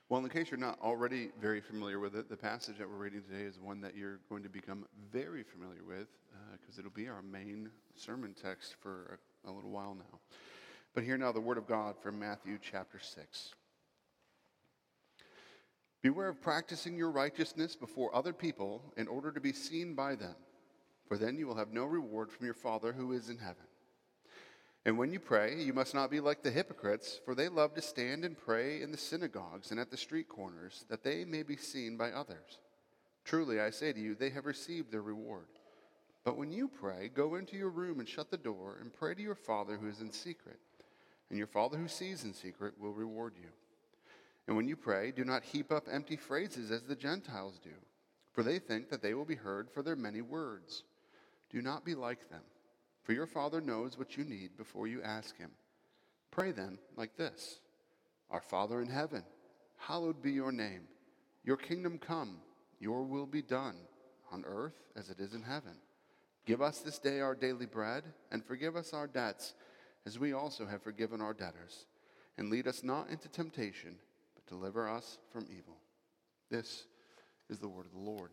Well, in case you're not already very familiar with it, the passage that we're reading today is one that you're going to become very familiar with because it'll be our main sermon text for a little while now. But hear now the word of God from Matthew chapter 6. Beware of practicing your righteousness before other people in order to be seen by them, for then you will have no reward from your Father who is in heaven. And when you pray, you must not be like the hypocrites, for they love to stand and pray in the synagogues and at the street corners, that they may be seen by others. Truly, I say to you, they have received their reward. But when you pray, go into your room and shut the door, and pray to your Father who is in secret. And your Father who sees in secret will reward you. And when you pray, do not heap up empty phrases as the Gentiles do, for they think that they will be heard for their many words. Do not be like them. For your Father knows what you need before you ask him. Pray then like this: Our Father in heaven, hallowed be your name. Your kingdom come, your will be done, on earth as it is in heaven. Give us this day our daily bread, and forgive us our debts, as we also have forgiven our debtors. And lead us not into temptation, but deliver us from evil. This is the word of the Lord.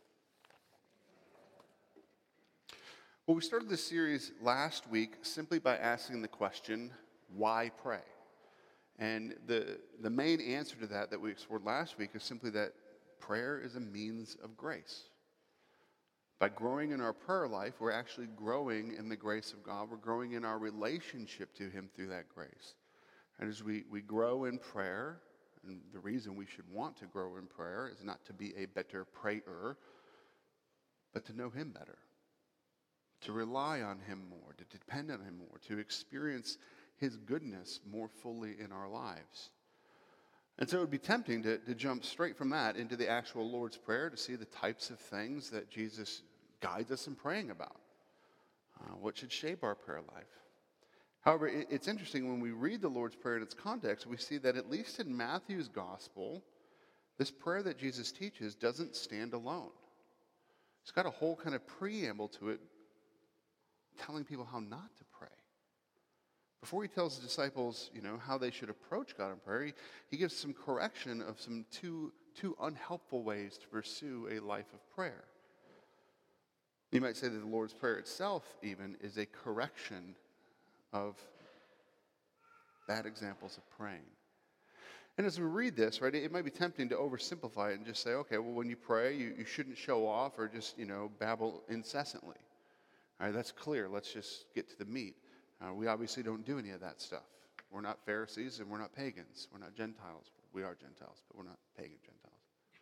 Well, we started this series last week simply by asking the question, why pray? And the main answer to that we explored last week is simply that prayer is a means of grace. By growing in our prayer life, we're actually growing in the grace of God. We're growing in our relationship to him through that grace. And as we grow in prayer, and the reason we should want to grow in prayer is not to be a better prayer, but to know him better. To rely on him more, to depend on him more, to experience his goodness more fully in our lives. And so it would be tempting to jump straight from that into the actual Lord's Prayer to see the types of things that Jesus guides us in praying about, what should shape our prayer life. However, it's interesting when we read the Lord's Prayer in its context, we see that at least in Matthew's gospel, this prayer that Jesus teaches doesn't stand alone. It's got a whole kind of preamble to it, telling people how not to pray. Before he tells the disciples, how they should approach God in prayer, he gives some correction of some two unhelpful ways to pursue a life of prayer. You might say that the Lord's Prayer itself even is a correction of bad examples of praying. And as we read this, right, it might be tempting to oversimplify it and just say, okay, well, when you pray, you shouldn't show off or just, babble incessantly. All right, that's clear. Let's just get to the meat. We obviously don't do any of that stuff. We're not Pharisees and we're not pagans. We're not Gentiles. We are Gentiles, but we're not pagan Gentiles.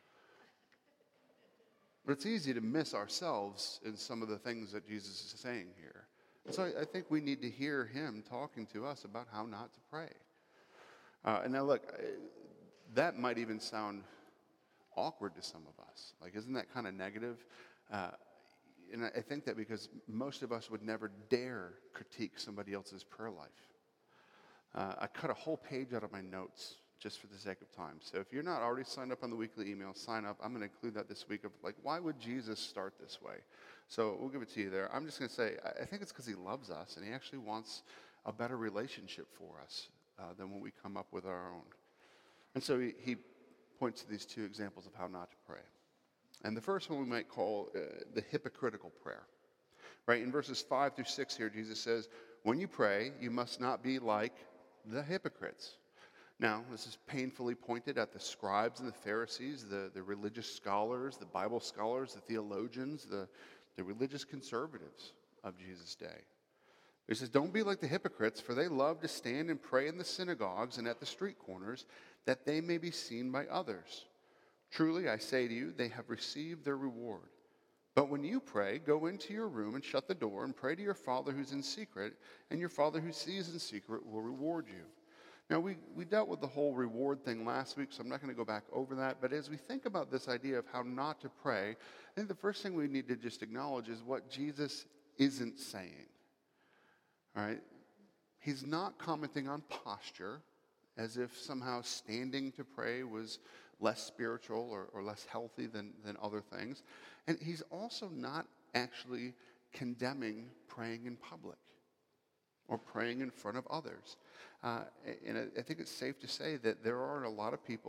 But it's easy to miss ourselves in some of the things that Jesus is saying here. And so I think we need to hear him talking to us about how not to pray. And now look, that might even sound awkward to some of us. Like, isn't that kind of negative? And I think that because most of us would never dare critique somebody else's prayer life. I cut a whole page out of my notes just for the sake of time. So if you're not already signed up on the weekly email, sign up. I'm going to include that this week of why would Jesus start this way? So we'll give it to you there. I'm just going to say, I think it's because he loves us and he actually wants a better relationship for us than when we come up with our own. And so he points to these two examples of how not to pray. And the first one we might call the hypocritical prayer. Right, in verses 5 through 6 here, Jesus says, when you pray, you must not be like the hypocrites. Now, this is painfully pointed at the scribes and the Pharisees, the religious scholars, the Bible scholars, the theologians, the religious conservatives of Jesus' day. He says, don't be like the hypocrites, for they love to stand and pray in the synagogues and at the street corners, that they may be seen by others. Truly, I say to you, they have received their reward. But when you pray, go into your room and shut the door and pray to your Father who's in secret, and your Father who sees in secret will reward you. Now, we dealt with the whole reward thing last week, so I'm not going to go back over that. But as we think about this idea of how not to pray, I think the first thing we need to just acknowledge is what Jesus isn't saying. All right? He's not commenting on posture as if somehow standing to pray was less spiritual or less healthy than other things. And he's also not actually condemning praying in public or praying in front of others. And I think it's safe to say that there are a lot of people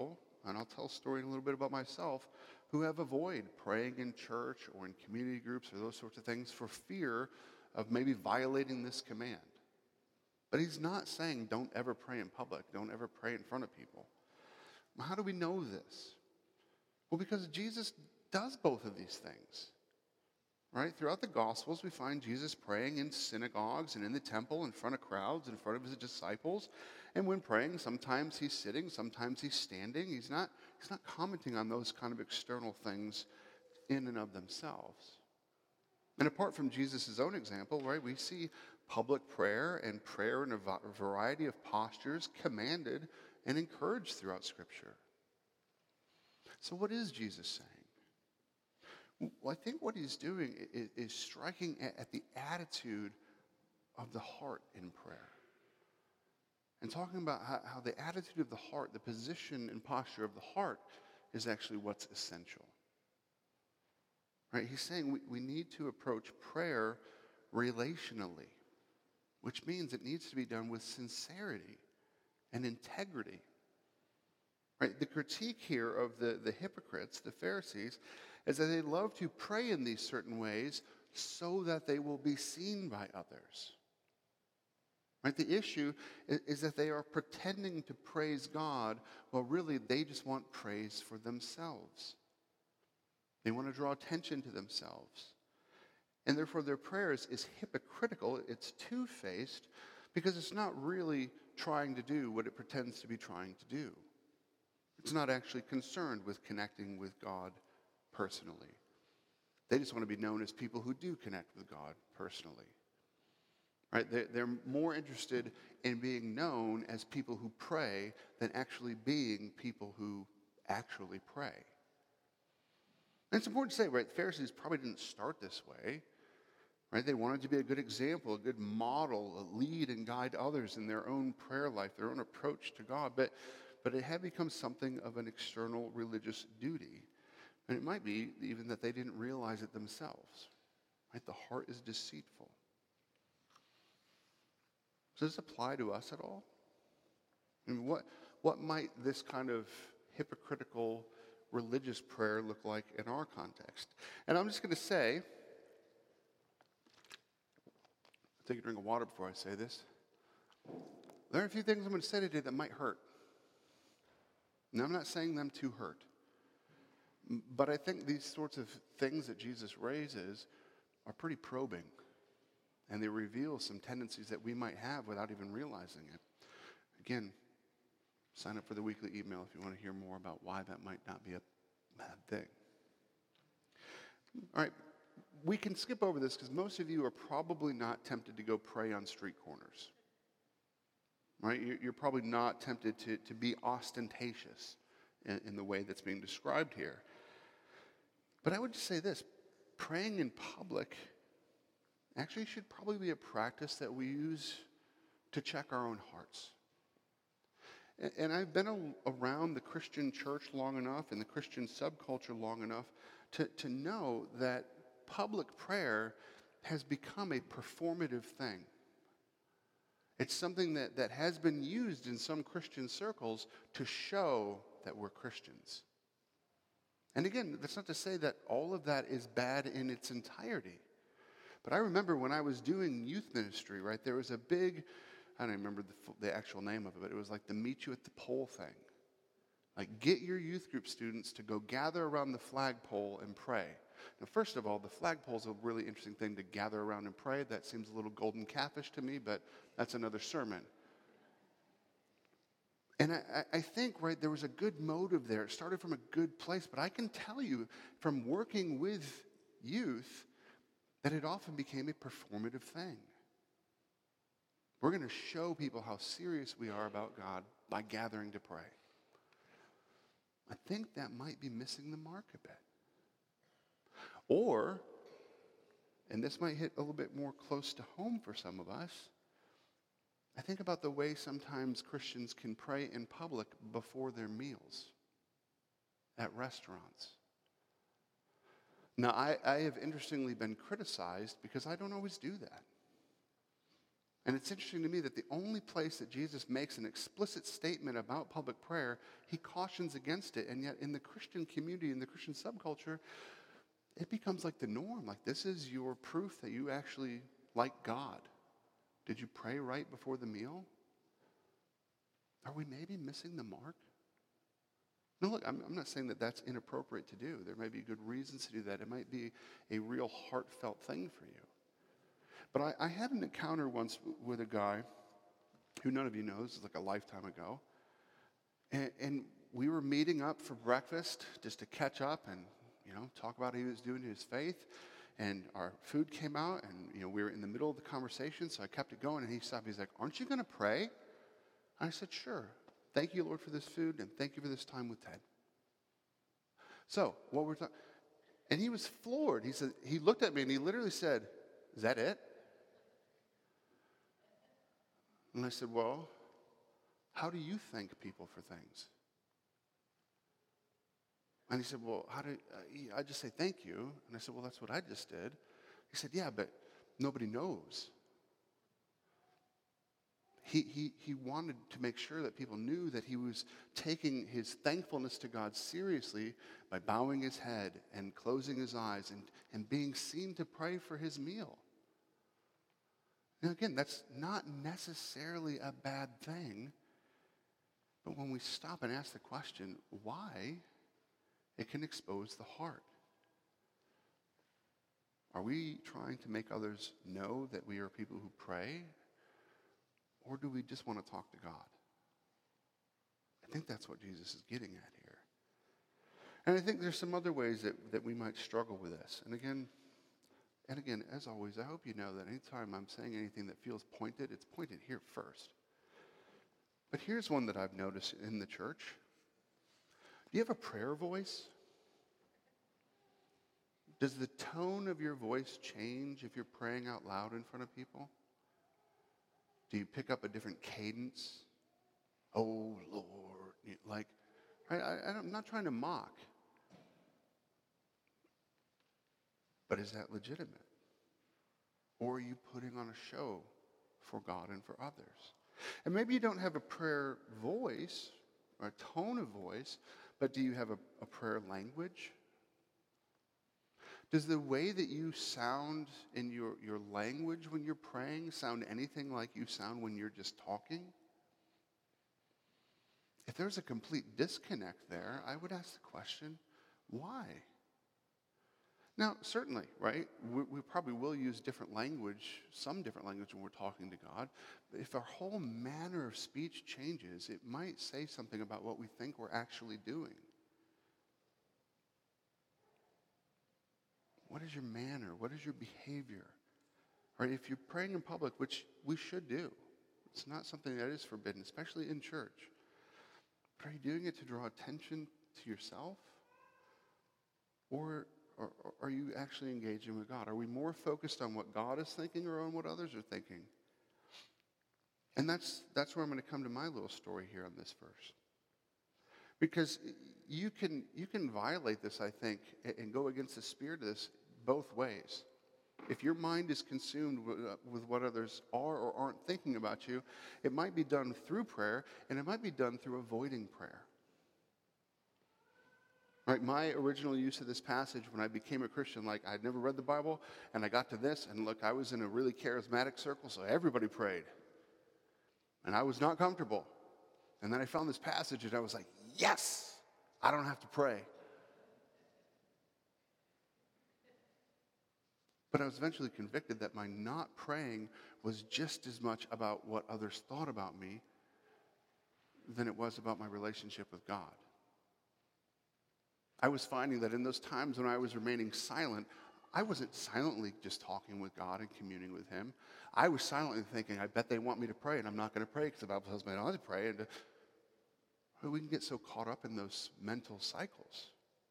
and I'll tell a story in a little bit about myself, who have avoided praying in church or in community groups or those sorts of things for fear of maybe violating this command. But he's not saying don't ever pray in public, don't ever pray in front of people. How do we know this? Well, because Jesus does both of these things. Right? Throughout the Gospels, we find Jesus praying in synagogues and in the temple in front of crowds, in front of his disciples. And when praying, sometimes he's sitting, sometimes he's standing. He's not commenting on those kind of external things in and of themselves. And apart from Jesus' own example, right, we see public prayer and prayer in a variety of postures commanded and encouraged throughout Scripture. So what is Jesus saying? Well, I think what he's doing is striking at the attitude of the heart in prayer. And talking about how the attitude of the heart, the position and posture of the heart is actually what's essential. Right? He's saying we need to approach prayer relationally, which means it needs to be done with sincerity and integrity. Right? The critique here of the hypocrites, the Pharisees, is that they love to pray in these certain ways so that they will be seen by others. Right? The issue is that they are pretending to praise God while really they just want praise for themselves. They want to draw attention to themselves. And therefore their prayers is hypocritical, it's two-faced, because it's not really trying to do what it pretends to be trying to do. It's not actually concerned with connecting with God personally. They just want to be known as people who do connect with God personally. Right? They're more interested in being known as people who pray than actually being people who actually pray. And it's important to say, right, the Pharisees probably didn't start this way. Right? They wanted to be a good example, a good model, a lead and guide others in their own prayer life, their own approach to God. But it had become something of an external religious duty. And it might be even that they didn't realize it themselves. Right? The heart is deceitful. Does this apply to us at all? I mean, what might this kind of hypocritical religious prayer look like in our context? And I'm just going to say, take a drink of water before I say this. There are a few things I'm going to say today that might hurt. Now, I'm not saying them to hurt. But I think these sorts of things that Jesus raises are pretty probing. And they reveal some tendencies that we might have without even realizing it. Again, sign up for the weekly email if you want to hear more about why that might not be a bad thing. All right, we can skip over this because most of you are probably not tempted to go pray on street corners. Right? You're probably not tempted to be ostentatious in the way that's being described here. But I would just say this, praying in public actually should probably be a practice that we use to check our own hearts. And I've been around the Christian church long enough and the Christian subculture long enough to know that public prayer has become a performative thing. It's something that has been used in some Christian circles to show that we're Christians. And again, that's not to say that all of that is bad in its entirety. But I remember when I was doing youth ministry, right, there was a big, I don't remember the actual name of it, but it was like the meet you at the pole thing. Like, get your youth group students to go gather around the flagpole and pray. Now, first of all, the flagpole is a really interesting thing to gather around and pray. That seems a little golden calfish to me, but that's another sermon. And I think, right, there was a good motive there. It started from a good place, but I can tell you from working with youth that it often became a performative thing. We're going to show people how serious we are about God by gathering to pray. I think that might be missing the mark a bit. Or, and this might hit a little bit more close to home for some of us, I think about the way sometimes Christians can pray in public before their meals at restaurants. Now, I have interestingly been criticized because I don't always do that. And it's interesting to me that the only place that Jesus makes an explicit statement about public prayer, he cautions against it. And yet in the Christian community, in the Christian subculture, it becomes like the norm. Like, this is your proof that you actually like God. Did you pray right before the meal? Are we maybe missing the mark? No, look, I'm not saying that that's inappropriate to do. There may be good reasons to do that. It might be a real heartfelt thing for you. But I had an encounter once with a guy who none of you know. This is like a lifetime ago. And we were meeting up for breakfast just to catch up and, talk about how he was doing in his faith. And our food came out, and, we were in the middle of the conversation, so I kept it going. And he stopped. He's like, "Aren't you going to pray?" And I said, "Sure. Thank you, Lord, for this food, and thank you for this time with Ted." So, what we're talking, and he was floored. He looked at me, and he literally said, "Is that it?" And I said, "Well, how do you thank people for things?" And he said, "Well, I just say thank you." And I said, "Well, that's what I just did." He said, "Yeah, but nobody knows." He wanted to make sure that people knew that he was taking his thankfulness to God seriously by bowing his head and closing his eyes and being seen to pray for his meal. Now again, that's not necessarily a bad thing, but when we stop and ask the question, why, it can expose the heart. Are we trying to make others know that we are people who pray? Or do we just want to talk to God? I think that's what Jesus is getting at here. And I think there's some other ways that we might struggle with this. And again, as always, I hope you know that anytime I'm saying anything that feels pointed, it's pointed here first. But here's one that I've noticed in the church. Do you have a prayer voice? Does the tone of your voice change if you're praying out loud in front of people? Do you pick up a different cadence? "Oh, Lord." I'm not trying to mock. But is that legitimate? Or are you putting on a show for God and for others? And maybe you don't have a prayer voice or a tone of voice, but do you have a prayer language? Does the way that you sound in your language when you're praying sound anything like you sound when you're just talking? If there's a complete disconnect there, I would ask the question, why? Now, certainly, right, we probably will use different language, some different language when we're talking to God. But if our whole manner of speech changes, it might say something about what we think we're actually doing. What is your manner? What is your behavior? Right? If you're praying in public, which we should do, it's not something that is forbidden, especially in church. But are you doing it to draw attention to yourself? Or are you actually engaging with God? Are we more focused on what God is thinking or on what others are thinking? And that's where I'm going to come to my little story here on this verse. Because you can violate this, I think, and go against the spirit of this both ways. If your mind is consumed with what others are or aren't thinking about you, it might be done through prayer, and it might be done through avoiding prayer. Right, my original use of this passage when I became a Christian, like I'd never read the Bible, and I got to this, and look, I was in a really charismatic circle, so everybody prayed. And I was not comfortable. And then I found this passage, and I was like, yes, I don't have to pray. But I was eventually convicted that my not praying was just as much about what others thought about me than it was about my relationship with God. I was finding that in those times when I was remaining silent, I wasn't silently just talking with God and communing with him. I was silently thinking, I bet they want me to pray, and I'm not going to pray because the Bible tells me I don't have to pray. And we can get so caught up in those mental cycles.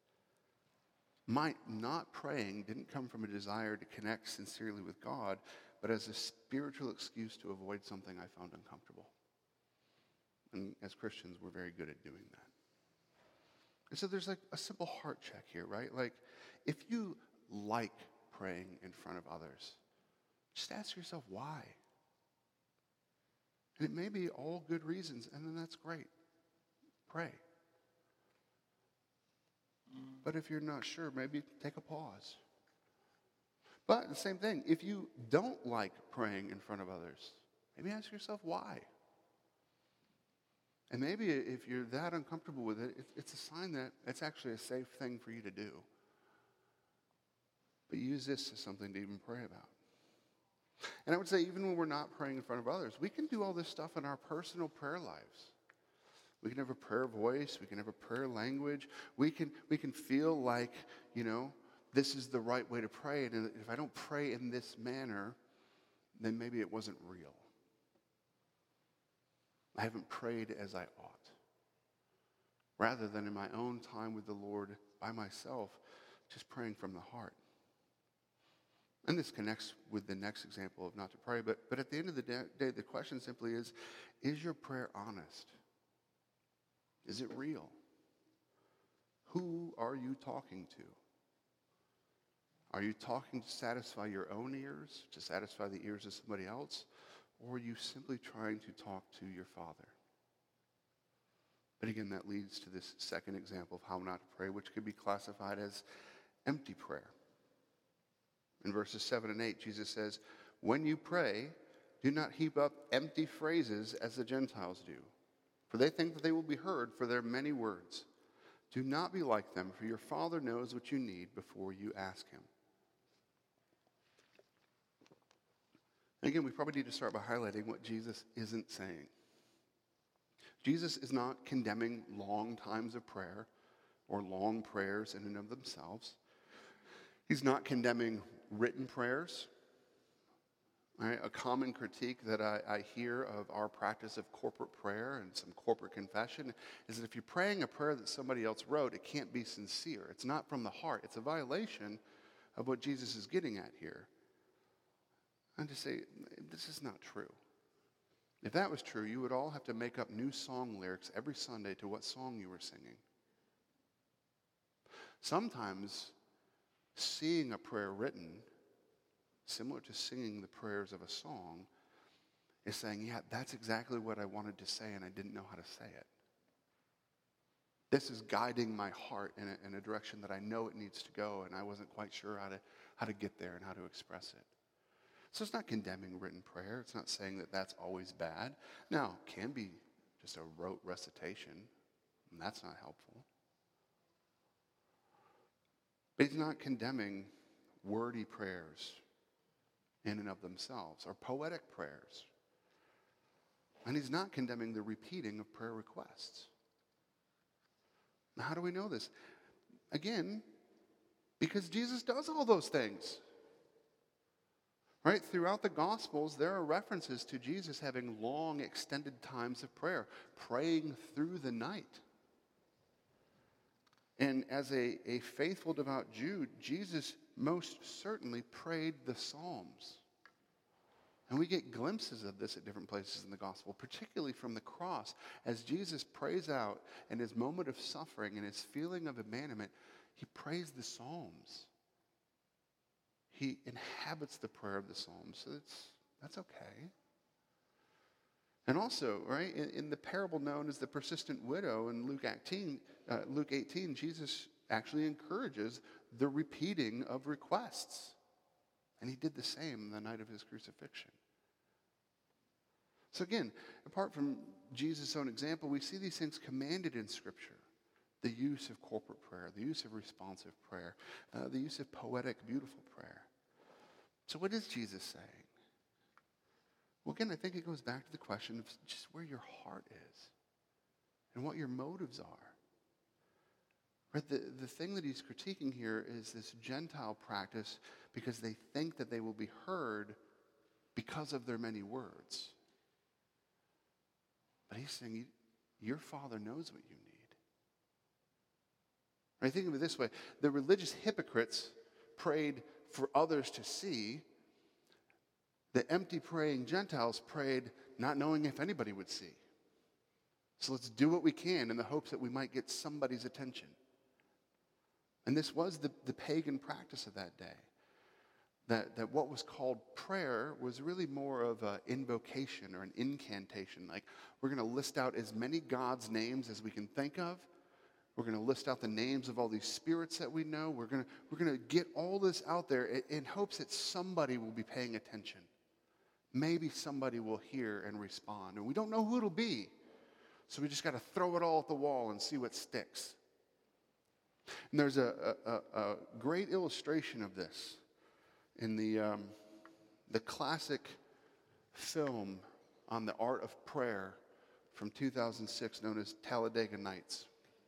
My not praying didn't come from a desire to connect sincerely with God, but as a spiritual excuse to avoid something I found uncomfortable. And as Christians, we're very good at doing that. And so there's like a simple heart check here, right? Like, if you like praying in front of others, just ask yourself why. And it may be all good reasons, and then that's great. Pray. But if you're not sure, maybe take a pause. But the same thing, if you don't like praying in front of others, maybe ask yourself why. And maybe if you're that uncomfortable with it, it's a sign that it's actually a safe thing for you to do. But use this as something to even pray about. And I would say even when we're not praying in front of others, we can do all this stuff in our personal prayer lives. We can have a prayer voice. We can have a prayer language. We can feel like, this is the right way to pray. And if I don't pray in this manner, then maybe it wasn't real. I haven't prayed as I ought. Rather than in my own time with the Lord by myself, just praying from the heart. And this connects with the next example of not to pray. But at the end of the day, the question simply is your prayer honest? Is it real? Who are you talking to? Are you talking to satisfy your own ears, to satisfy the ears of somebody else? Or are you simply trying to talk to your Father? But again, that leads to this second example of how not to pray, which could be classified as empty prayer. In verses 7 and 8, Jesus says, "When you pray, do not heap up empty phrases as the Gentiles do, for they think that they will be heard for their many words. Do not be like them, for your Father knows what you need before you ask him." And again, we probably need to start by highlighting what Jesus isn't saying. Jesus is not condemning long times of prayer or long prayers in and of themselves. He's not condemning written prayers. Right? A common critique that I hear of our practice of corporate prayer and some corporate confession is that if you're praying a prayer that somebody else wrote, it can't be sincere. It's not from the heart. It's a violation of what Jesus is getting at here. And to say, this is not true. If that was true, you would all have to make up new song lyrics every Sunday to what song you were singing. Sometimes seeing a prayer written, similar to singing the prayers of a song, is saying, yeah, that's exactly what I wanted to say and I didn't know how to say it. This is guiding my heart in a direction that I know it needs to go, and I wasn't quite sure how to get there and how to express it. So it's not condemning written prayer. It's not saying that that's always bad. Now, it can be just a rote recitation, and that's not helpful. But he's not condemning wordy prayers in and of themselves, or poetic prayers. And he's not condemning the repeating of prayer requests. Now, how do we know this? Again, because Jesus does all those things. Right? Throughout the Gospels, there are references to Jesus having long, extended times of prayer, praying through the night. And as a faithful, devout Jew, Jesus most certainly prayed the Psalms. And we get glimpses of this at different places in the Gospel, particularly from the cross. As Jesus prays out in his moment of suffering and his feeling of abandonment, he prays the Psalms. He inhabits the prayer of the Psalms, so that's okay. And also, right, in the parable known as the persistent widow in Luke 18, Jesus actually encourages the repeating of requests. And he did the same the night of his crucifixion. So again, apart from Jesus' own example, we see these things commanded in Scripture. The use of corporate prayer, the use of responsive prayer, the use of poetic, beautiful prayer. So what is Jesus saying? Well, again, I think it goes back to the question of just where your heart is and what your motives are. Right? The thing that he's critiquing here is this Gentile practice because they think that they will be heard because of their many words. But he's saying, your Father knows what you need. Right? Think of it this way. The religious hypocrites prayed for others to see. The empty praying Gentiles prayed not knowing if anybody would see. So let's do what we can in the hopes that we might get somebody's attention. And this was the pagan practice of that day. that what was called prayer was really more of an invocation or an incantation. Like, we're going to list out as many God's names as we can think of. We're going to list out the names of all these spirits that we know. We're going to get all this out there in hopes that somebody will be paying attention. Maybe somebody will hear and respond. And we don't know who it'll be. So we just got to throw it all at the wall and see what sticks. And there's a great illustration of this in the classic film on the art of prayer from 2006 known as Talladega Nights.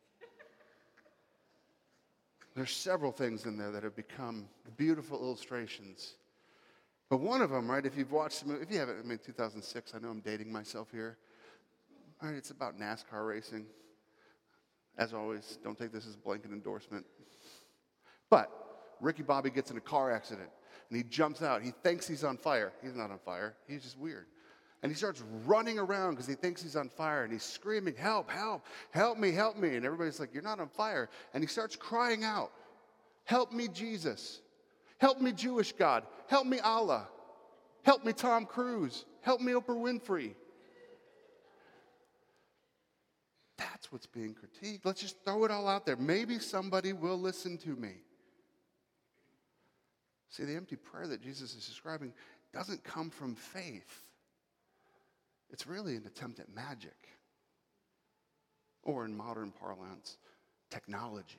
There's several things in there that have become beautiful illustrations. But one of them, right, if you've watched the movie, if you haven't, 2006, I know I'm dating myself here. All right, it's about NASCAR racing. As always, don't take this as a blanket endorsement. But Ricky Bobby gets in a car accident, and he jumps out. He thinks he's on fire. He's not on fire. He's just weird. And he starts running around because he thinks he's on fire, and he's screaming, help, help, help me, help me. And everybody's like, you're not on fire. And he starts crying out, help me, Jesus. Help me, Jewish God. Help me, Allah. Help me, Tom Cruise. Help me, Oprah Winfrey. That's what's being critiqued. Let's just throw it all out there. Maybe somebody will listen to me. See, the empty prayer that Jesus is describing doesn't come from faith. It's really an attempt at magic. Or in modern parlance, technology.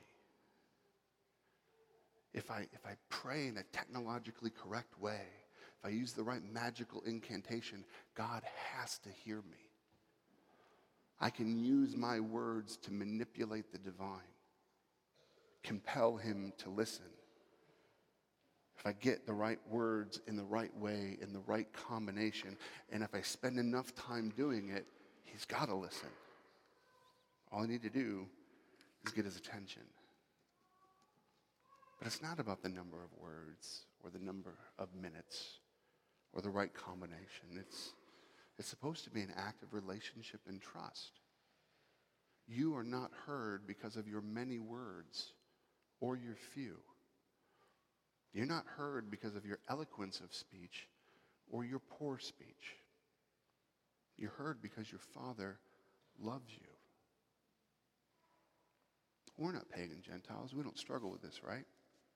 If I pray in a technologically correct way, if I use the right magical incantation, God has to hear me. I can use my words to manipulate the divine, compel him to listen. If I get the right words in the right way, in the right combination, and if I spend enough time doing it, he's got to listen. All I need to do is get his attention. But it's not about the number of words or the number of minutes or the right combination. It's supposed to be an act of relationship and trust. You are not heard because of your many words or your few. You're not heard because of your eloquence of speech or your poor speech. You're heard because your Father loves you. We're not pagan Gentiles. We don't struggle with this, right?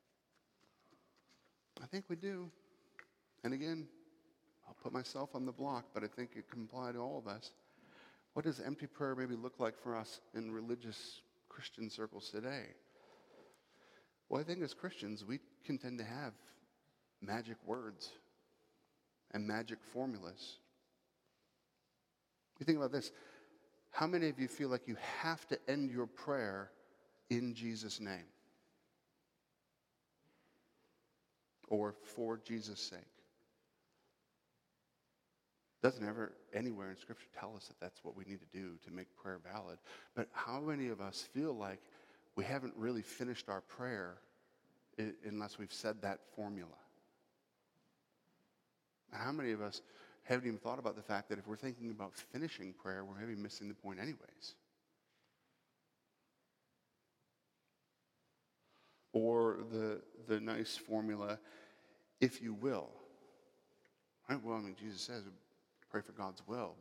I think we do. And again, I'll put myself on the block, but I think it can apply to all of us. What does empty prayer maybe look like for us in religious Christian circles today? Well, I think as Christians, we can tend to have magic words and magic formulas. You think about this. How many of you feel like you have to end your prayer in Jesus' name? Or for Jesus' sake? Doesn't ever anywhere in Scripture tell us that that's what we need to do to make prayer valid. But how many of us feel like we haven't really finished our prayer unless we've said that formula? And how many of us haven't even thought about the fact that if we're thinking about finishing prayer, we're maybe missing the point anyways? Or the nice formula, if you will. Right? Well, Jesus says, pray for God's will.